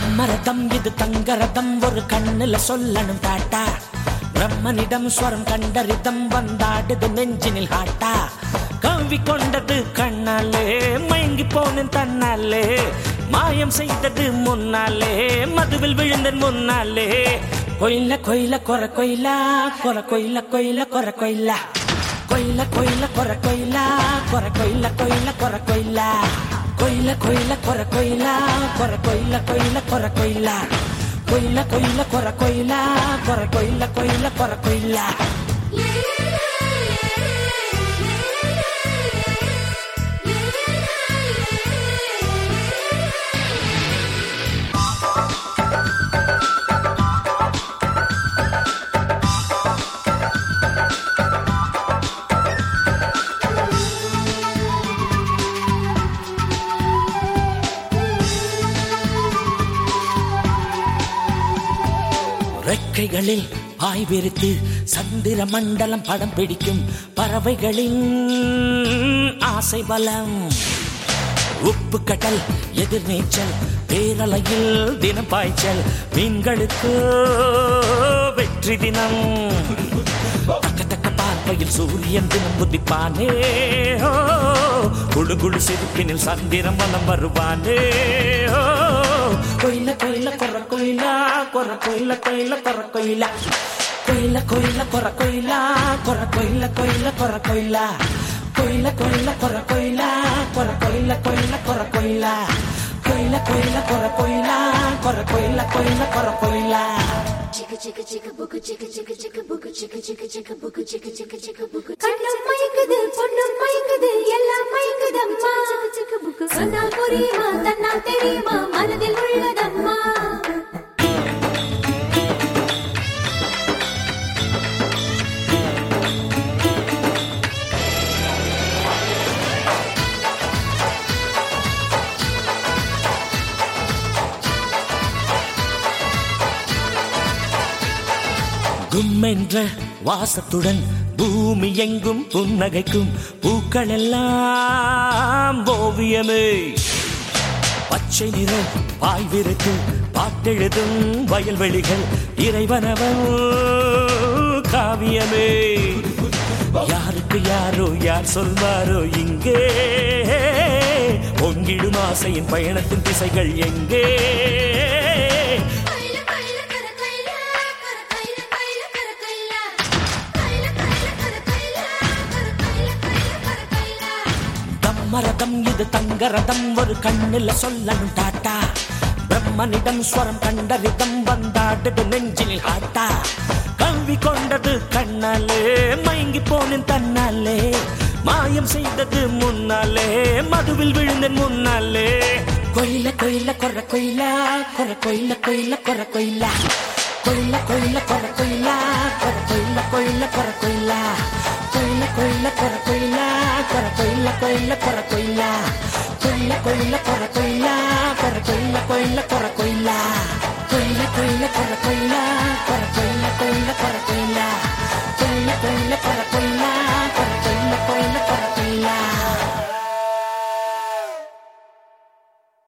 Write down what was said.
பிரம்மரதம் இது தங்கரதம் ஒரு கண்ணுல சொல்லணும் டாட்டா. பிரம்மனிடம் ஸ்வரம் கண்டரிதம் வந்தாடுது நெஞ்சினில் ஹாட்டா. கவி கொண்டது கண்ணாலே மயங்கி போனேன் தன்னாலே. மாயம் செய்தது முன்னாலே மதுவில் விழுந்தன் முன்னாலே. கொயில கொயில கொர கொயிலா கொர கொயில கொயில கொர கொயிலா. கொயில கொயில கொர கொயிலா கொர கொயில கொயில கொர கொயிலா. கொயில கொயில கொர கொயிலா கொர கொயில கொயில கொர கொயிலா. கொயில கொயில கொர கொயிலா கொர கொயில கொயில கொர கொயிலா. ரெக்கைகளில் பாய் விரித்து சந்திர மண்டலம் படம் பிடிக்கும் பறவைகளின் ஆசை பலம். உப்பு கடல் எதிர்நீச்சல் பேரலையில் தினம் பாய்ச்சல். மீன்களுக்கு வெற்றி தினம். தக்க தக்க பார்வையில் சூரியன் தினம் புதிப்பானே. குழு குழு சிரிப்பினில் சந்திரம் வலம் வருவானே. கொயில கொயில கொர கொயிலா கொர கொயில கொயில கொர கொயிலா. கொயில கொயில கொர கொயிலா கொர கொயில கொயில கொர கொயிலா. கொயில கொயில கொர கொயிலா கொர கொயில கொயில கொர கொயிலா. கொயில கொயில கொர கொயிலா கொர கொயில கொயில கொர கொயிலா. Chicka chicka chicka buku chicka chicka chicka buku chicka chicka chicka buku chicka chicka chicka buku. கண்ணம் மயங்குது பொண்ணும் மயங்குது எல்லாம் மயங்குதம்மா. chicka buku சொன்னால் புரியுமா தன்னால் தெரியுமா மனதில் உள்ளதம்மா. கும்மென்ற வாசத்துடன் பூமி எங்கும் புன்னகைக்கும் பூக்கள் எல்லாம் ஓவியமே. பச்சை நிற பாய் விரித்து பாட்டெழுதும் வயல்வெளிகள் இறைவனவன் காவியமே. யாருக்கு யாரோ யார் சொல்வாரோ இங்கே. பொங்கிடும் ஆசையின் பயணத்தின் திசைகள் எங்கே. பிரம்மரதம் இது தங்கரதம் ஒரு கண்ணுல சொல்லணும் டாட்டா. பிரம்மனிடம் ஸ்வரம் கண்டரிதம் வந்தாடுது நெஞ்சினில் ஹாட்டா. கல்வி கொண்டது கண்ணாலே மயங்கி போனேன் தன்னாலே. மாயம் செய்தது முன்னாலே மதுவில் விழுந்தேன் முன்னாலே. கொயில கொயில கொர கொயிலா கொர கொயில கொயில கொர கொயிலா. கொயில கொயில கொர கொயிலா கொர கொயில கொயில கொர கொயிலா. கொயில கொயில கொர கொயிலா கொர கொயில கொயில கொர கொயிலா. கொயில கொயில கொர கொயிலா கொர